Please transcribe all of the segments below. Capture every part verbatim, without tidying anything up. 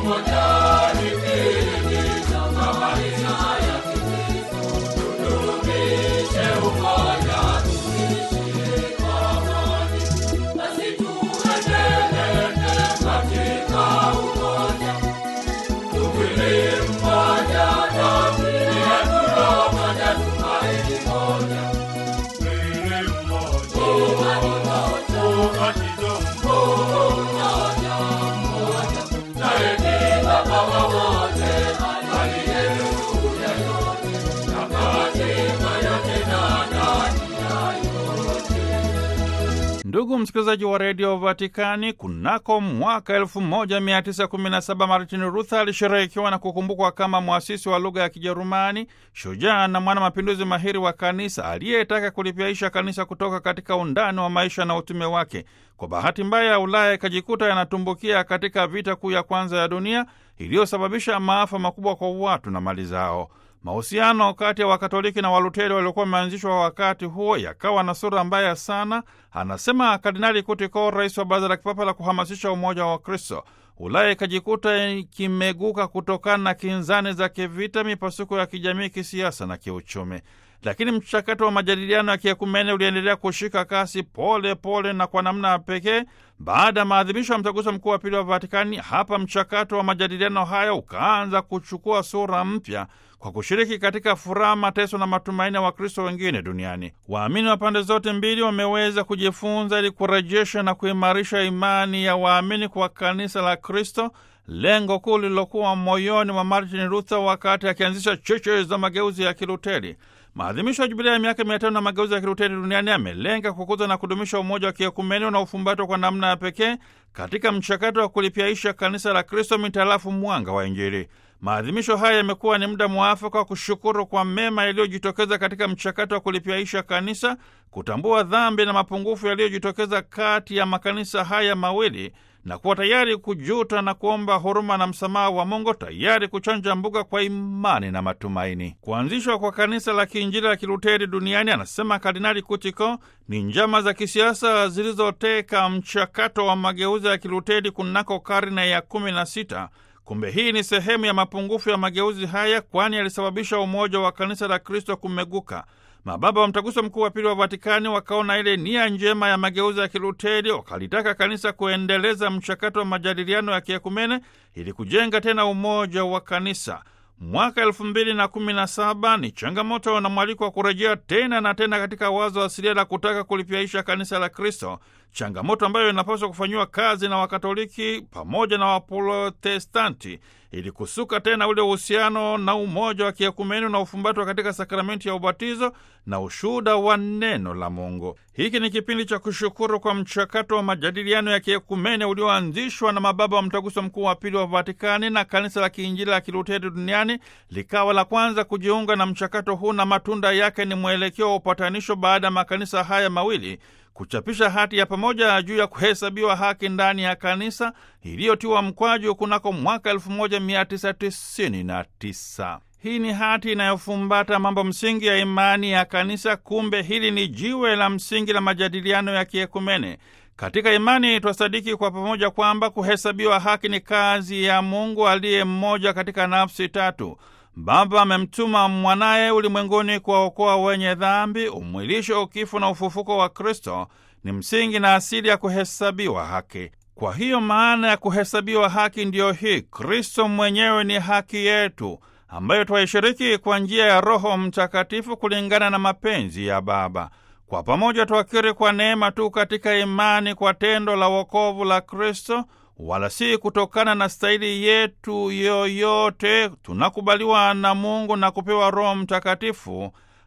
Ndugu msikilizaji wa redio Vatikani, kunako mwaka elfu moja mia tisa kumi na saba Martin Luther alisherehekewa na kukumbukwa kama mwasisi wa lugha ya Kijerumani, shujaa na mwana mapinduzi mahiri wa kanisa aliyetaka kulipyaisha kanisa kutoka katika undani wa maisha na utume wake. Kwa bahati mbaya, Ulaya ikajikuta yanatumbukia katika vita kuu ya kwanza ya dunia iliyosababisha maafa makubwa kwa watu na mali zao. Mahusiano kati ya Wakatoliki na Waluteri waliokuwa wameanzishwa wakati huo yakawa na sura mbaya sana, anasema Kardinali Kutiko, rais wa Baraza la Kipapa la kuhamasisha umoja wa Kristo. Ulaya ikajikuta kimeguka kutokana na kinzani za kivita, mipasuko ya kijamii, kisiasa na kiuchumi. Lakini mchakato wa majadiliano ya kiekumene uliendelea kushika kasi pole pole na kwa namna pekee baada ya maadhimisho ya mtaguso mkuu wa pili wa Vatikani. Hapa mchakato wa majadiliano haya ukaanza kuchukua sura mpya kwa kushiriki katika furaha, mateso na matumaini ya Wakristo wengine duniani. Waamini wa pande zote mbili wameweza kujifunza ili kurejesha na kuimarisha imani ya waamini kwa kanisa la Kristo, lengo kuu lililokuwa moyoni mwa Martin Luther wakati akianzisha cheche za mageuzi ya Kiluteri. Maadhimisho ya jubilei ya miaka mia tano na mageuzi ya Kiluteri duniani yamelenga kukuza na kudumisha umoja wa kiekumeni na ufumbatwa kwa namna ya pekee katika mchakato wa kulipyaisha kanisa la Kristo mitarafu mwanga wa Injili. Maadhimisho haya yamekuwa ni muda mwafaka wa kushukuru kwa mema yaliyojitokeza katika mchakato wa kulipyaisha kanisa, kutambua dhambi na mapungufu yaliyojitokeza kati ya makanisa haya mawili, na kuwa tayari kujuta na kuomba huruma na msamaha wa Mungu, tayari kuchanja mbuga kwa imani na matumaini. Kuanzishwa kwa kanisa la kiinjili la Kiluteri duniani, anasema Kardinali Kutiko, ni njama za kisiasa zilizoteka mchakato wa mageuzi ya Kiluteri kunako karne ya kumi na sita. Kumbe hii ni sehemu ya mapungufu ya mageuzi haya, kwani yalisababisha umoja wa kanisa la Kristo kumeguka. Mababa wa mtaguso mkuu wa pili wa Vatikani wakaona ile nia njema ya mageuzi ya Kiluteri, wakalitaka kanisa kuendeleza mchakato wa majadiliano ya kiekumene ili kujenga tena umoja wa kanisa. Mwaka elfu mbili na kumi na saba ni changamoto na mwaliko wa kurejea tena na tena katika wazo asilia la kutaka kulipyaisha kanisa la Kristo, changamoto ambayo inapaswa kufanyiwa kazi na Wakatoliki pamoja na Waprotestanti ili kusuka tena ule uhusiano na umoja wa kiekumeni na ufumbatwa katika sakramenti ya ubatizo na ushuhuda wa neno la Mungu. Hiki ni kipindi cha kushukuru kwa mchakato wa majadiliano ya kiekumeni ulioanzishwa na mababa wa mtaguso mkuu wa pili wa Vatikani, na kanisa la kiinjili la Kiluteri duniani likawa la kwanza kujiunga na mchakato huu, na matunda yake ni mwelekeo wa upatanisho baada ya makanisa haya mawili kuchapisha hati ya pamoja juu ya kuhesabiwa haki ndani ya kanisa iliyotiwa mkwaju kunako mwaka elfu moja mia tisa tisini na tisa. Hii ni hati inayofumbata mambo msingi ya imani ya kanisa. Kumbe hili ni jiwe la msingi la majadiliano ya kiekumene. Katika imani twasadiki kwa pamoja kwamba kuhesabiwa haki ni kazi ya Mungu aliye mmoja katika nafsi tatu. Baba amemtuma mwanaye ulimwenguni kuwaokoa wenye dhambi. Umwilisho, kifo na ufufuko wa Kristo ni msingi na asili ya kuhesabiwa haki. Kwa hiyo maana ya kuhesabiwa haki ndiyo hii: Kristo mwenyewe ni haki yetu, ambayo twaishiriki kwa njia ya Roho Mtakatifu kulingana na mapenzi ya Baba. Kwa pamoja twakiri kwa neema tu katika imani kwa tendo la wokovu la Kristo, wala si kutokana na stahili yetu yoyote. Tunakubaliwa na Mungu na kupewa Roho Mtakatifu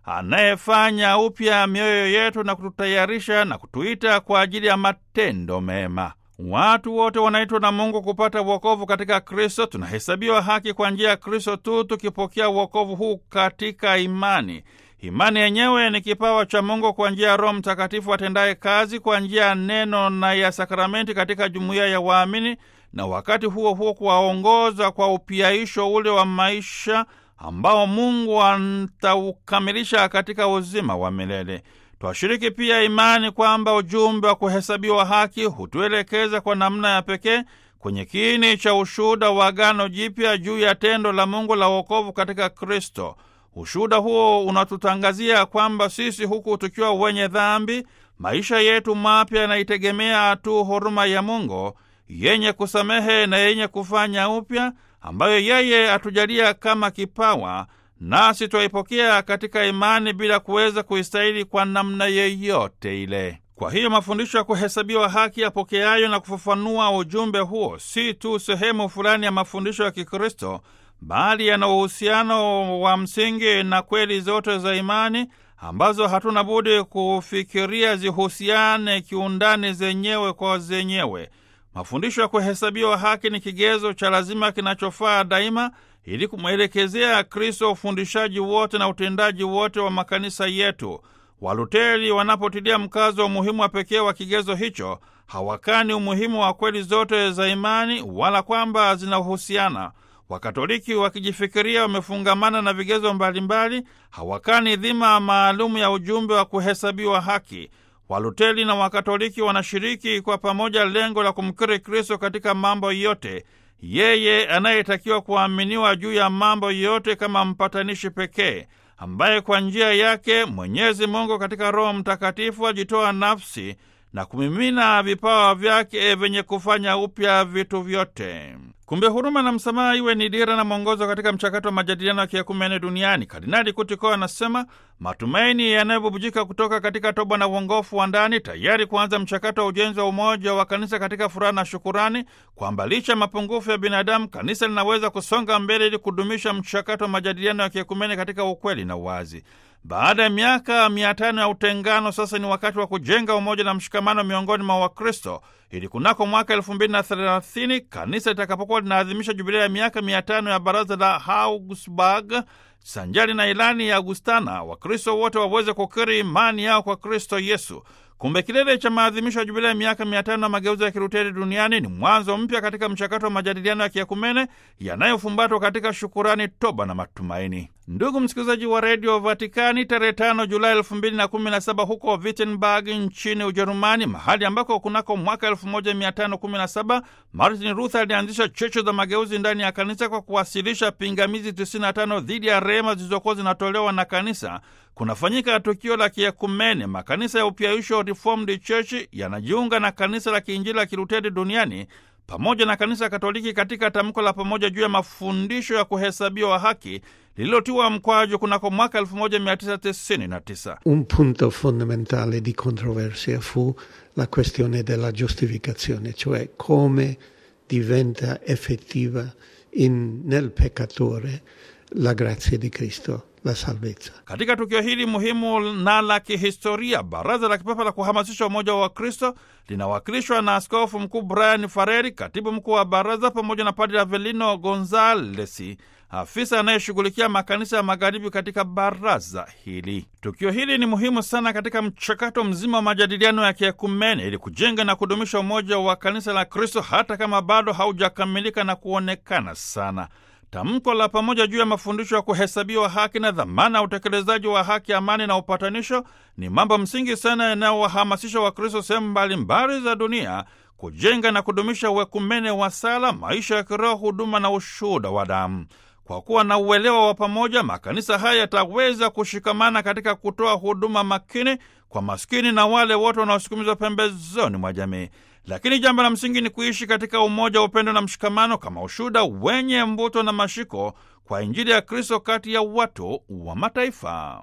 anayefanya upya mioyo yetu na kututayarisha na kutuita kwa ajili ya matendo mema. Watu wote wanaitwa na Mungu kupata wokovu katika Kristo. Tunahesabiwa haki kwa njia ya Kristo tu tukipokea wokovu huu katika imani. Imani yenyewe ni kipawa cha Mungu kwa njia ya Roho Mtakatifu atendaye kazi kwa njia ya neno na ya sakramenti katika jumuiya ya waamini, na wakati huo huo kuwaongoza kwa upiaisho ule wa maisha ambao Mungu ataukamilisha katika uzima wa milele. Twashiriki pia imani kwamba ujumbe wa kuhesabiwa haki hutuelekeza kwa namna ya pekee kwenye kiini cha ushuhuda wa Agano Jipya juu ya tendo la Mungu la wokovu katika Kristo. Ushuhuda huo unatutangazia kwamba sisi, huku tukiwa wenye dhambi, maisha yetu mapya yanaitegemea tu huruma ya Mungu yenye kusamehe na yenye kufanya upya, ambayo yeye atujalia kama kipawa, nasi twaipokea katika imani bila kuweza kuistahili kwa namna yeyote ile. Kwa hiyo mafundisho ya kuhesabiwa haki yapokeayo na kufafanua ujumbe huo si tu sehemu fulani ya mafundisho ya Kikristo, bali yana uhusiano wa msingi na kweli zote za imani ambazo hatuna budi kufikiria zihusiane kiundani zenyewe kwa zenyewe. Mafundisho ya kuhesabiwa haki ni kigezo cha lazima kinachofaa daima ili kumwelekezea Kristo ufundishaji wote na utendaji wote wa makanisa yetu. Waluteri wanapotilia mkazo wa umuhimu wa pekee wa kigezo hicho, hawakani umuhimu wa kweli zote za imani wala kwamba zinahusiana. Wakatoliki wakijifikiria wamefungamana na vigezo mbalimbali, hawakani dhima maalumu ya ujumbe wa kuhesabiwa haki. Waluteri na Wakatoliki wanashiriki kwa pamoja lengo la kumkiri Kristo katika mambo yote, yeye anayetakiwa kuaminiwa juu ya mambo yote kama mpatanishi pekee, ambaye kwa njia yake Mwenyezi Mungu katika Roho Mtakatifu ajitoa nafsi na kumimina vipawa vyake vyenye kufanya upya vitu vyote. Kumbe huruma na msamaha iwe ni dira na mwongozo katika mchakato wa majadiliano ya kiekumene duniani. Kardinali Kutiko anasema matumaini yanayobubujika kutoka katika toba na uongofu wa ndani tayari kuanza mchakato wa ujenzi wa umoja wa kanisa katika furaha na shukurani, kwamba licha ya mapungufu ya binadamu, kanisa linaweza kusonga mbele ili kudumisha mchakato wa majadiliano ya kiekumene katika ukweli na uwazi. Baada ya miaka mia tano ya utengano, sasa ni wakati wa kujenga umoja na mshikamano miongoni mwa Wakristo, ili kunako mwaka elfu mbili na thelathini kanisa litakapokuwa linaadhimisha jubilei ya miaka mia tano ya baraza la Augsburg sanjari na ilani ya Augustana, Wakristo wote waweze kukiri imani yao kwa Kristo Yesu. Kumbe kilele cha maadhimisho ya jubilei ya miaka mia tano na mageuzi ya Kiluteri duniani ni mwanzo mpya katika mchakato wa majadiliano ya kiekumene yanayofumbatwa katika shukurani, toba na matumaini. Ndugu msikilizaji wa redio Vatikani, tarehe tano Julai elfu mbili na kumi na saba huko Wittenberg nchini Ujerumani, mahali ambako kunako mwaka elfu moja mia tano kumi na saba Martin Luther alianzisha cheche za mageuzi ndani ya kanisa kwa kuwasilisha pingamizi tisini na tano dhidi ya rehema zilizokuwa zinatolewa na kanisa, kunafanyika tukio la kiekumene. Makanisa ya upyaisho Reformed Church yanajiunga na kanisa la kiinjili la Kiluteri duniani pamoja na kanisa Katoliki katika tamko la pamoja juu ya mafundisho ya kuhesabiwa haki lililotiwa mkwaju kunako mwaka elfu moja mia tisa tisini na tisa. Un punto fondamentale di controversia fu la questione della giustificazione, cioè come diventa effettiva in, nel peccatore la grazia di Cristo, la salvezza. Katika tukio hili muhimu na la kihistoria, Baraza la Kipapa la kuhamasisha umoja wa Kristo linawakilishwa na Askofu Mkuu Brian Farreri, katibu mkuu wa baraza, pamoja na Padre Avelino Gonzales, afisa anayeshughulikia makanisa ya magharibi katika baraza hili. Tukio hili ni muhimu sana katika mchakato mzima wa majadiliano ya kiekumene ili kujenga na kudumisha umoja wa kanisa la Kristo, hata kama bado haujakamilika na kuonekana sana. Tamko la pamoja juu ya mafundisho ya kuhesabiwa haki na dhamana ya utekelezaji wa haki, amani na upatanisho ni mambo msingi sana yanayowahamasisha Wakristo sehemu mbalimbali za dunia kujenga na kudumisha uekumene wa sala, maisha ya kiroho, huduma na ushuhuda wa damu. Kwa kuwa na uelewa wa pamoja, makanisa haya yataweza kushikamana katika kutoa huduma makini kwa maskini na wale wote wanaosukumizwa pembezoni mwa jamii. Lakini jambo la msingi ni kuishi katika umoja, upendo na mshikamano kama ushuhuda wenye mvuto na mashiko kwa Injili ya Kristo kati ya watu wa mataifa.